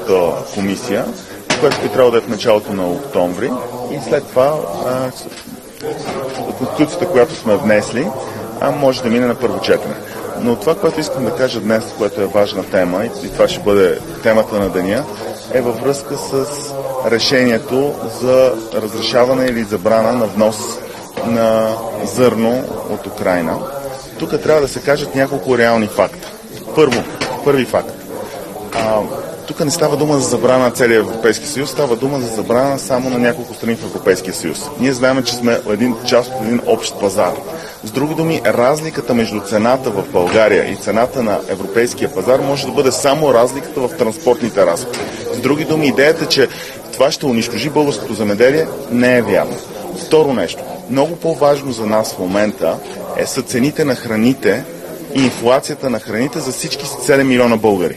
следващата комисия, която би трябвало да е в началото на октомври, и след това конституцията, която сме внесли, може да мине на първо четене. Но това, което искам да кажа днес, което е важна тема, и това ще бъде темата на деня, е във връзка с решението за разрешаване или забрана на внос на зърно от Украйна. Тук трябва да се кажат няколко реални факта. Първи факт. Тук не става дума за забрана на целия Европейски съюз, става дума за забрана само на няколко страни в Европейския съюз. Ние знаем, че сме част от един общ пазар. С други думи, разликата между цената в България и цената на европейския пазар може да бъде само разликата в транспортните разходи. С други думи, идеята, че това ще унищожи българското земеделие, не е вярно. Второ нещо, много по-важно за нас в момента са цените на храните и инфлацията на храните за всички 7 милиона българи.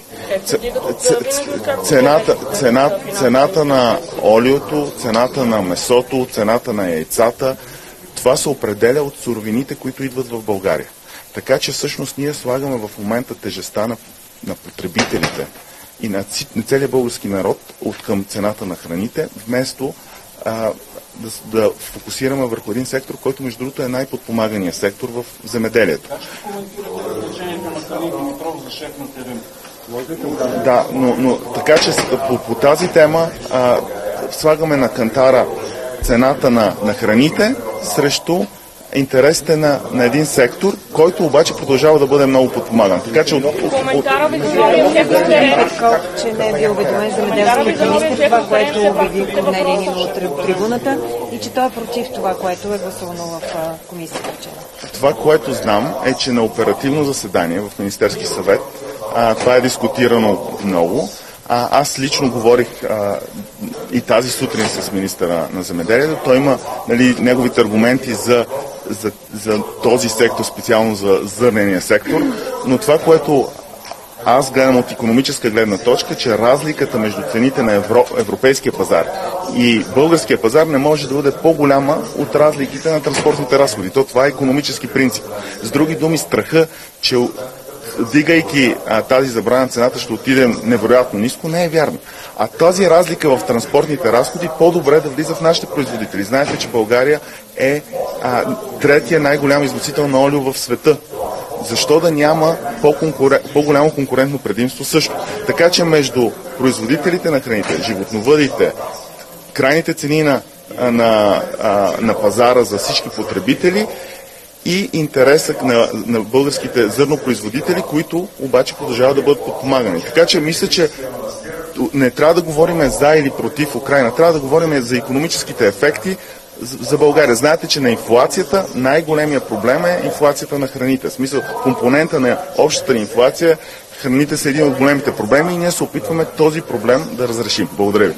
Цената на олиото, цената на месото, цената на яйцата, това се определя от суровините, които идват в България. Така че всъщност ние слагаме в момента тежестта на потребителите и на целия български народ от към цената на храните, вместо да фокусираме върху един сектор, който между другото е най-подпомаганият сектор в земеделието. Да, но така че по тази тема слагаме на кантара цената на храните срещу интересите на един сектор, който обаче продължава да бъде много подпомаган. Така че коментара ви че не е бил уведомен земеделският министър, това, което обяви Корнелия Нинова от трибуната, и че той е против това, което е гласувано в комисията вчера. Това, което знам, е, че на оперативно заседание в Министерски съвет това е дискутирано много. Аз лично говорих и тази сутрин с министъра на земеделието. Той има неговите аргументи за този сектор, специално за зърнения сектор, но това, което аз гледам от икономическа гледна точка, че разликата между цените на европейския пазар и българския пазар не може да бъде по-голяма от разликите на транспортните разходи. Това е икономически принцип. С други думи, страха, че дигайки тази забрана, цената ще отиде невероятно ниско, не е вярно. А тази разлика в транспортните разходи по-добре да влиза в нашите производители. Знаете, че България е третия най-голям износител на олио в света. Защо да няма по-голямо конкурентно предимство също? Така че между производителите на храните, животновъдите, крайните цени на пазара за всички потребители и интересът на българските зърнопроизводители, които обаче продължават да бъдат подпомагани. Така че мисля, че не трябва да говорим за или против Украйна, трябва да говорим за икономическите ефекти за България. Знаете, че на инфлацията най-големия проблем е инфлацията на храните. В смисъл, компонента на общата инфлация, храните са един от големите проблеми и ние се опитваме този проблем да разрешим. Благодаря ви.